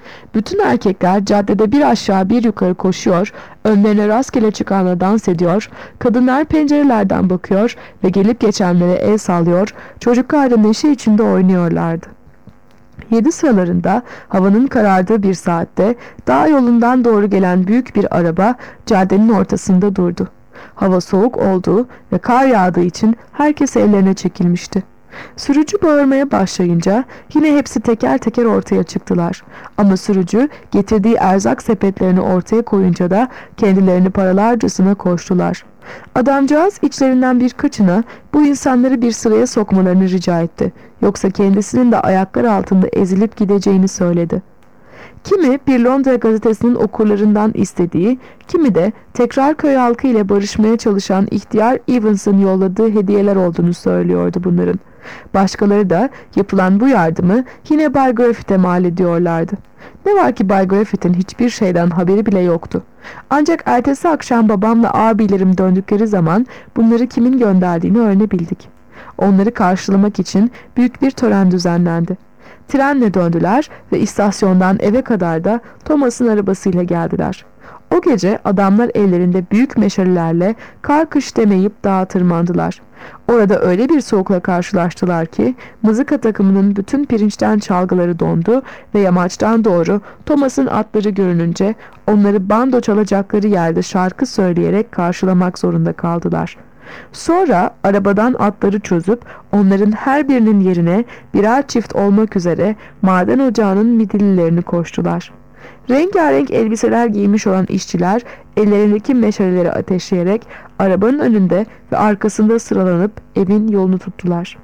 Bütün erkekler caddede bir aşağı bir yukarı koşuyor, önlerine rastgele çıkanla dans ediyor, kadınlar pencerelerden bakıyor ve gelip geçenlere el sallıyor, çocuklar da neşe içinde oynuyorlardı. Yedi sıralarında havanın karardığı bir saatte dağ yolundan doğru gelen büyük bir araba caddenin ortasında durdu. Hava soğuk olduğu ve kar yağdığı için herkes evlerine çekilmişti. Sürücü bağırmaya başlayınca yine hepsi teker teker ortaya çıktılar. Ama sürücü getirdiği erzak sepetlerini ortaya koyunca da kendilerini paralarcasına koştular. Adamcağız içlerinden birkaçına bu insanları bir sıraya sokmalarını rica etti. Yoksa kendisinin de ayakları altında ezilip gideceğini söyledi. Kimi bir Londra gazetesinin okurlarından istediği, kimi de tekrar köy halkı ile barışmaya çalışan ihtiyar Evans'ın yolladığı hediyeler olduğunu söylüyordu bunların. Başkaları da yapılan bu yardımı yine Bay Griffith'e mal ediyorlardı. Ne var ki Bay Griffith'in hiçbir şeyden haberi bile yoktu. Ancak ertesi akşam babamla abilerim döndükleri zaman bunları kimin gönderdiğini öğrenebildik. Onları karşılamak için büyük bir tören düzenlendi. Trenle döndüler ve istasyondan eve kadar da Thomas'ın arabasıyla geldiler. O gece adamlar ellerinde büyük meşalelerle kar kış demeyip dağa tırmandılar. Orada öyle bir soğukla karşılaştılar ki mızıka takımının bütün pirinçten çalgıları dondu ve yamaçtan doğru Thomas'ın atları görününce onları bando çalacakları yerde şarkı söyleyerek karşılamak zorunda kaldılar. Sonra arabadan atları çözüp onların her birinin yerine birer çift olmak üzere maden ocağının midillilerini koştular. Rengarenk elbiseler giymiş olan işçiler ellerindeki meşaleleri ateşleyerek arabanın önünde ve arkasında sıralanıp evin yolunu tuttular.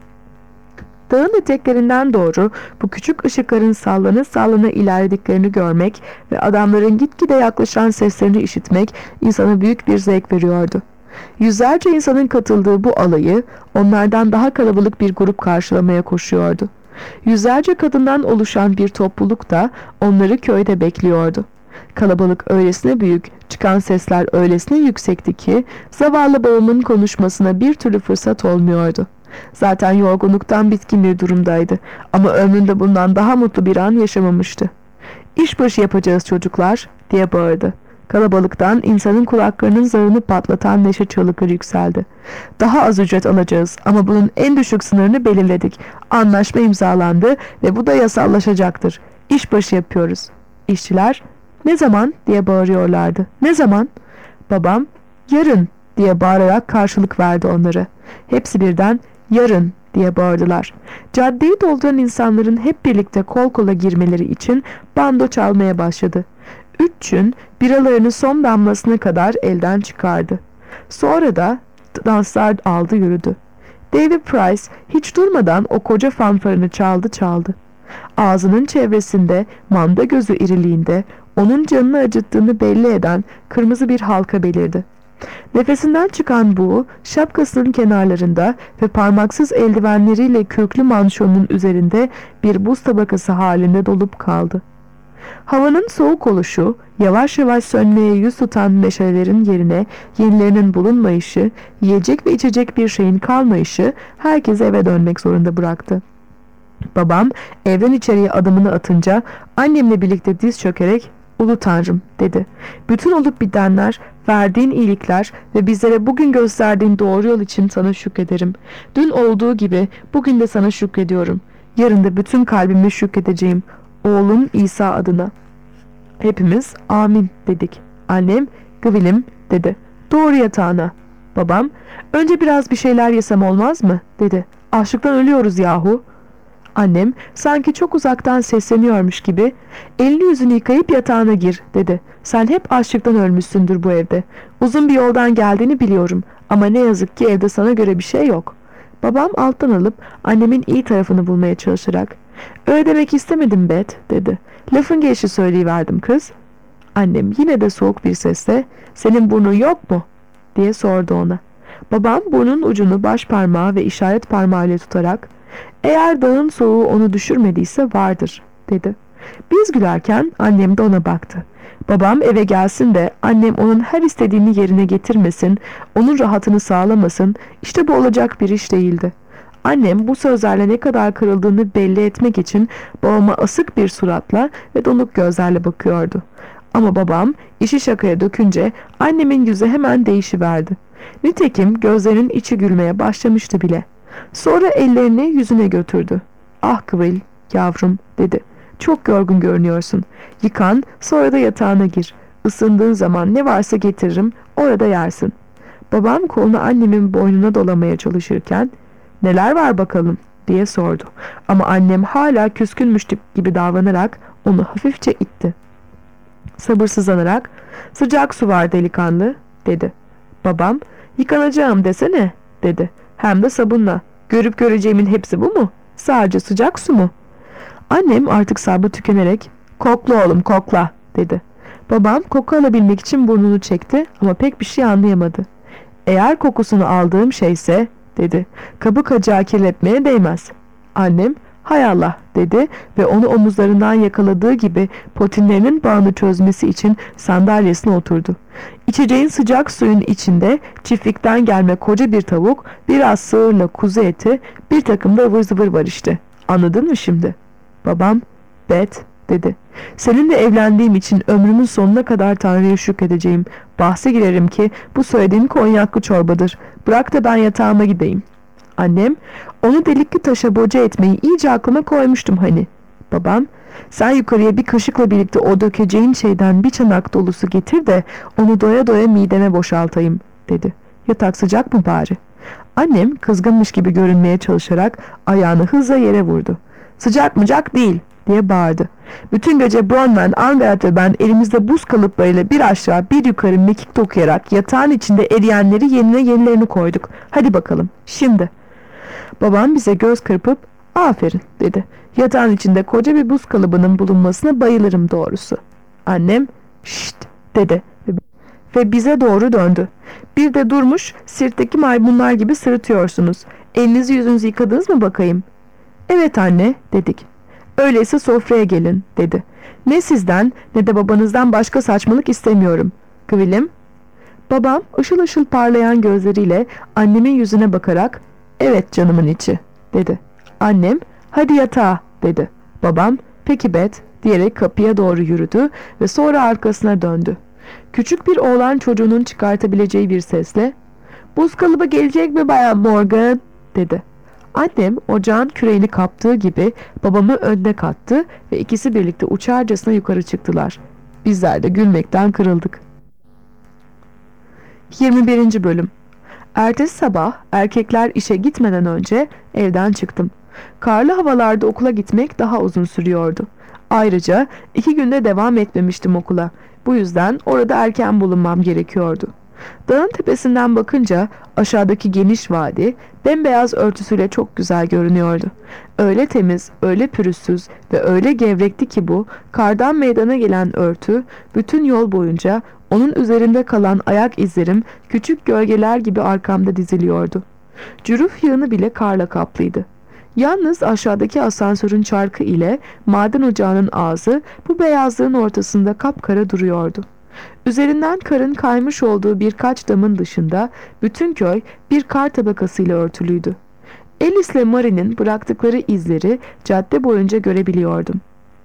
Dağın eteklerinden doğru bu küçük ışıkların sallana sallana ilerlediklerini görmek ve adamların gitgide yaklaşan seslerini işitmek insana büyük bir zevk veriyordu. Yüzlerce insanın katıldığı bu alayı onlardan daha kalabalık bir grup karşılamaya koşuyordu. Yüzlerce kadından oluşan bir topluluk da onları köyde bekliyordu. Kalabalık öylesine büyük, çıkan sesler öylesine yüksekti ki zavallı babamın konuşmasına bir türlü fırsat olmuyordu. Zaten yorgunluktan bitkin bir durumdaydı ama ömründe bundan daha mutlu bir an yaşamamıştı. "İşbaşı yapacağız çocuklar," diye bağırdı. Kalabalıktan insanın kulaklarının zarını patlatan neşe çığlıkları yükseldi. "Daha az ücret alacağız ama bunun en düşük sınırını belirledik. Anlaşma imzalandı ve bu da yasallaşacaktır. İşbaşı yapıyoruz." İşçiler "Ne zaman?" diye bağırıyorlardı. "Ne zaman?" Babam "Yarın," diye bağırarak karşılık verdi onlara. Hepsi birden "Yarın," diye bağırdılar. Caddeyi dolduran insanların hep birlikte kol kola girmeleri için bando çalmaya başladı. Üçün biralarını son damlasına kadar elden çıkardı. Sonra da danslar aldı yürüdü. David Price hiç durmadan o koca fanfarını çaldı çaldı. Ağzının çevresinde manda gözü iriliğinde onun canını acıttığını belli eden kırmızı bir halka belirdi. Nefesinden çıkan buğu şapkasının kenarlarında ve parmaksız eldivenleriyle kürklü manşonun üzerinde bir buz tabakası halinde dolup kaldı. Havanın soğuk oluşu, yavaş yavaş sönmeye yüz tutan meşalelerin yerine yenilerinin bulunmayışı, yiyecek ve içecek bir şeyin kalmayışı herkesi eve dönmek zorunda bıraktı. Babam evden içeriye adımını atınca annemle birlikte diz çökerek "Ulu Tanrım," dedi. "Bütün olup bitenler, verdiğin iyilikler ve bizlere bugün gösterdiğin doğru yol için sana şükrederim. Dün olduğu gibi bugün de sana şükrediyorum. Yarın da bütün kalbimle şükredeceğim. Oğlun İsa adına." Hepimiz "Amin," dedik. Annem "Gıvilim," dedi. "Doğru yatağına." Babam "Önce biraz bir şeyler yesem olmaz mı?" dedi. "Açlıktan ölüyoruz yahu." Annem sanki çok uzaktan sesleniyormuş gibi "Elini yüzünü yıkayıp yatağına gir," dedi. "Sen hep açlıktan ölmüşsündür bu evde. Uzun bir yoldan geldiğini biliyorum ama ne yazık ki evde sana göre bir şey yok." Babam alttan alıp annemin iyi tarafını bulmaya çalışarak "Öyle demek istemedim Bet," dedi. "Lafın gelişi söyleyiverdim kız." Annem yine de soğuk bir sesle "Senin burnun yok mu?" diye sordu ona. Babam burnun ucunu baş parmağı ve işaret parmağıyla tutarak "Eğer dağın soğuğu onu düşürmediyse vardır," dedi. Biz gülerken annem de ona baktı. Babam eve gelsin de annem onun her istediğini yerine getirmesin, onun rahatını sağlamasın, işte bu olacak bir iş değildi. Annem bu sözlerle ne kadar kırıldığını belli etmek için babama asık bir suratla ve donuk gözlerle bakıyordu. Ama babam işi şakaya dökünce annemin yüzü hemen değişiverdi. Nitekim gözlerinin içi gülmeye başlamıştı bile. Sonra ellerini yüzüne götürdü. "Ah Kıvıl, yavrum," dedi. "Çok yorgun görünüyorsun. Yıkan, sonra da yatağına gir. Isındığın zaman ne varsa getiririm, orada yersin." Babam kolunu annemin boynuna dolamaya çalışırken "Neler var bakalım?" diye sordu. Ama annem hala küskünmüş gibi davranarak onu hafifçe itti. Sabırsızlanarak "Sıcak su var delikanlı," dedi. Babam "Yıkanacağım desene," dedi. "Hem de sabunla. Görüp göreceğimin hepsi bu mu? Sadece sıcak su mu?" Annem artık sabrı tükenerek "Kokla oğlum, kokla," dedi. Babam koku alabilmek için burnunu çekti ama pek bir şey anlayamadı. "Eğer kokusunu aldığım şeyse," dedi, "kabı kacağı kirletmeye değmez." Annem "Hay Allah," dedi ve onu omuzlarından yakaladığı gibi potinlerinin bağını çözmesi için sandalyesine oturdu. İçeceğin sıcak suyun içinde çiftlikten gelme koca bir tavuk, biraz sığırla kuzu eti, bir takım da ıvır zıvır var işte. Anladın mı şimdi? Babam "Bet," dedi. "Seninle evlendiğim için ömrümün sonuna kadar Tanrı'ya şükredeceğim. Bahse girerim ki bu söylediğin konyaklı çorbadır. Bırak da ben yatağıma gideyim." Annem "Onu delikli taşa boca etmeyi iyice aklıma koymuştum hani." Babam "Sen yukarıya bir kaşıkla birlikte o dökeceğin şeyden bir çanak dolusu getir de onu doya doya mideme boşaltayım," dedi. "Yatak sıcak mı bari?" Annem kızgınmış gibi görünmeye çalışarak ayağını hızla yere vurdu. "Sıcak mıcak değil," diye bağırdı. "Bütün gece Bronwen, Anvert ve ben elimizde buz kalıplarıyla bir aşağı bir yukarı mekik dokuyarak yatağın içinde eriyenleri yerine yenilerini koyduk. Hadi bakalım şimdi." Babam bize göz kırpıp "Aferin," dedi. "Yatağın içinde koca bir buz kalıbının bulunmasına bayılırım doğrusu." Annem "Şşt," dedi ve bize doğru döndü. "Bir de durmuş sirkteki maymunlar gibi sırıtıyorsunuz. Elinizi yüzünüzü yıkadınız mı bakayım?" "Evet anne," dedik. "Öyleyse sofraya gelin," dedi. "Ne sizden ne de babanızdan başka saçmalık istemiyorum. Kıvılım." Babam ışıl ışıl parlayan gözleriyle annemin yüzüne bakarak "Evet canımın içi," dedi. Annem "Hadi yatağa," dedi. Babam "Peki Bet," diyerek kapıya doğru yürüdü ve sonra arkasına döndü. Küçük bir oğlan çocuğunun çıkartabileceği bir sesle "Buz kalıbı gelecek mi Bayan Morgan?" dedi. Annem ocağın küreğini kaptığı gibi babamı önüne kattı ve ikisi birlikte uçarcasına yukarı çıktılar. Bizler de gülmekten kırıldık. yirmi birinci Bölüm. Ertesi sabah erkekler işe gitmeden önce evden çıktım. Karlı havalarda okula gitmek daha uzun sürüyordu. Ayrıca iki günde devam etmemiştim okula. Bu yüzden orada erken bulunmam gerekiyordu. Dağın tepesinden bakınca aşağıdaki geniş vadi bembeyaz örtüsüyle çok güzel görünüyordu. Öyle temiz, öyle pürüzsüz ve öyle gevrekti ki bu kardan meydana gelen örtü bütün yol boyunca onun üzerinde kalan ayak izlerim küçük gölgeler gibi arkamda diziliyordu. Cüruf yığını bile karla kaplıydı. Yalnız aşağıdaki asansörün çarkı ile maden ocağının ağzı bu beyazlığın ortasında kapkara duruyordu. Üzerinden karın kaymış olduğu birkaç damın dışında bütün köy bir kar tabakasıyla örtülüydü. Alice ile Marie'nin bıraktıkları izleri cadde boyunca görebiliyordum.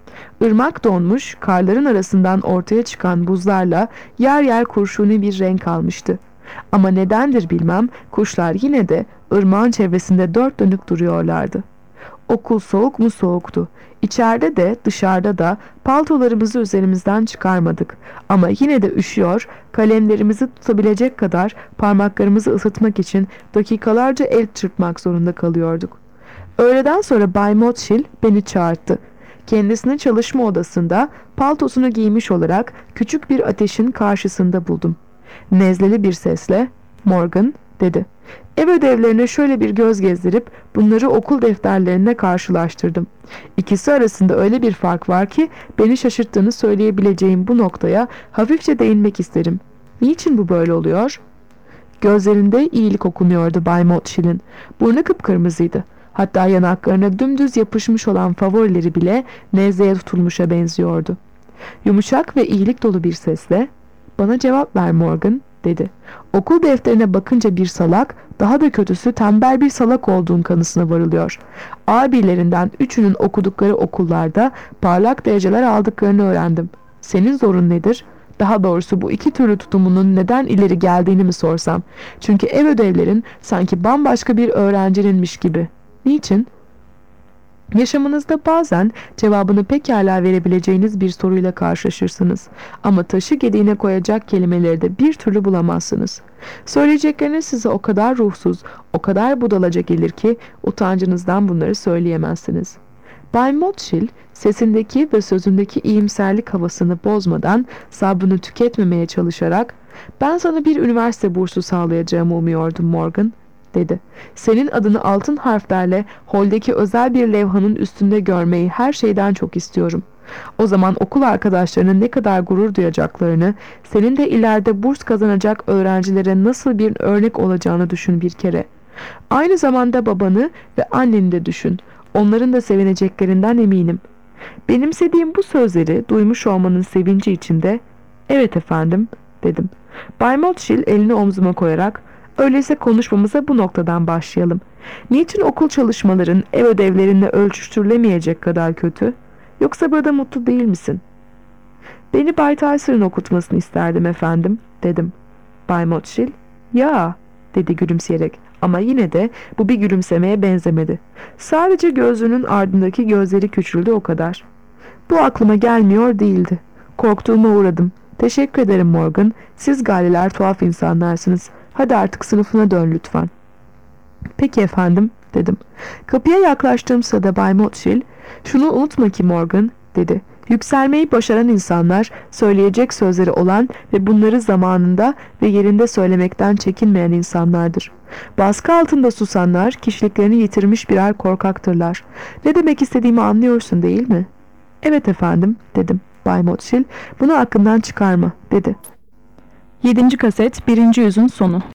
Irmak donmuş, karların arasından ortaya çıkan buzlarla yer yer kurşuni bir renk almıştı. Ama nedendir bilmem, kuşlar yine de ırmağın çevresinde dört dönük duruyorlardı. Okul soğuk mu soğuktu. İçeride de dışarıda da paltolarımızı üzerimizden çıkarmadık. Ama yine de üşüyor, kalemlerimizi tutabilecek kadar parmaklarımızı ısıtmak için dakikalarca el çırpmak zorunda kalıyorduk. Öğleden sonra Bay Motshill beni çağırdı. Kendisini çalışma odasında paltosunu giymiş olarak küçük bir ateşin karşısında buldum. Nezleli bir sesle "Morgan," dedi. Ev ödevlerine şöyle bir göz gezdirip bunları okul defterlerine karşılaştırdım. İkisi arasında öyle bir fark var ki beni şaşırttığını söyleyebileceğim bu noktaya hafifçe değinmek isterim. Niçin bu böyle oluyor? Gözlerinde iyilik okunuyordu Bay Motshill'in. Burnu kıpkırmızıydı. Hatta yanaklarına dümdüz yapışmış olan favorileri bile nezleye tutulmuşa benziyordu. Yumuşak ve iyilik dolu bir sesle "Bana cevap ver Morgan," dedi. Okul defterine bakınca bir salak, daha da kötüsü tembel bir salak olduğun kanısına varılıyor. Abilerinden üçünün okudukları okullarda parlak dereceler aldıklarını öğrendim. Senin zorun nedir? Daha doğrusu bu iki türlü tutumunun neden ileri geldiğini mi sorsam? Çünkü ev ödevlerin sanki bambaşka bir öğrencininmiş gibi. Niçin? Yaşamınızda bazen cevabını pekala verebileceğiniz bir soruyla karşılaşırsınız. Ama taşı gediğine koyacak kelimeleri de bir türlü bulamazsınız. Söyleyecekleriniz size o kadar ruhsuz, o kadar budalaca gelir ki utancınızdan bunları söyleyemezsiniz. Bay Motschill sesindeki ve sözündeki iyimserlik havasını bozmadan sabrını tüketmemeye çalışarak "Ben sana bir üniversite bursu sağlayacağımı umuyordum Morgan," dedi. "Senin adını altın harflerle holdeki özel bir levhanın üstünde görmeyi her şeyden çok istiyorum. O zaman okul arkadaşlarının ne kadar gurur duyacaklarını, senin de ileride burs kazanacak öğrencilere nasıl bir örnek olacağını düşün bir kere. Aynı zamanda babanı ve anneni de düşün. Onların da sevineceklerinden eminim." Benimsediğim bu sözleri duymuş olmanın sevinci içinde "Evet efendim," dedim. Bay Motschill elini omzuma koyarak "Öyleyse konuşmamıza bu noktadan başlayalım. Niçin okul çalışmaların ev ödevlerinle ölçüştürülemeyecek kadar kötü? Yoksa burada mutlu değil misin?" "Beni Bay Tyser'ın okutmasını isterdim efendim," dedim. Bay Motschill "Ya," dedi gülümseyerek, ama yine de bu bir gülümsemeye benzemedi. Sadece gözlüğünün ardındaki gözleri küçüldü, o kadar. "Bu aklıma gelmiyor değildi. Korktuğuma uğradım. Teşekkür ederim Morgan. Siz Galliler tuhaf insanlarsınız. Hadi artık sınıfına dön lütfen." "Peki efendim," dedim. Kapıya yaklaştığım sırada Bay Motschill "Şunu unutma ki Morgan," dedi. "Yükselmeyi başaran insanlar söyleyecek sözleri olan ve bunları zamanında ve yerinde söylemekten çekinmeyen insanlardır. Baskı altında susanlar kişiliklerini yitirmiş birer korkaktırlar. Ne demek istediğimi anlıyorsun değil mi?" "Evet efendim," dedim. Bay Motschill "Bunu aklından çıkarma," dedi. Yedinci kaset, birinci yüzün sonu.